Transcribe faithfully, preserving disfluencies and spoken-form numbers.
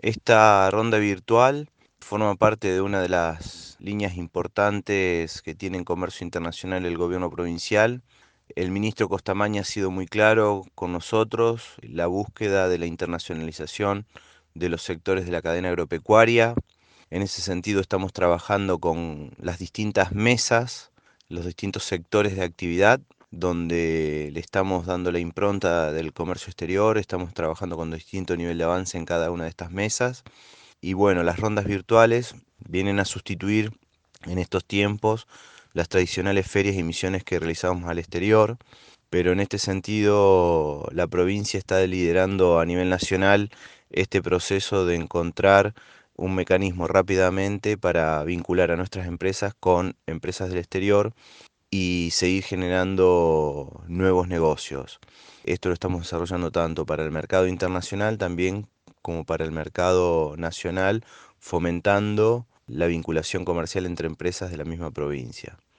Esta ronda virtual forma parte de una de las líneas importantes que tiene en comercio internacional el gobierno provincial. El ministro Costamaña ha sido muy claro con nosotros, la búsqueda de la internacionalización de los sectores de la cadena agropecuaria. En ese sentido estamos trabajando con las distintas mesas, los distintos sectores de actividad, donde le estamos dando la impronta del comercio exterior, estamos trabajando con distinto nivel de avance en cada una de estas mesas. Y bueno, las rondas virtuales vienen a sustituir en estos tiempos las tradicionales ferias y misiones que realizábamos al exterior, pero en este sentido la provincia está liderando a nivel nacional este proceso de encontrar un mecanismo rápidamente para vincular a nuestras empresas con empresas del exterior y seguir generando nuevos negocios. Esto lo estamos desarrollando tanto para el mercado internacional también como para el mercado nacional, fomentando la vinculación comercial entre empresas de la misma provincia.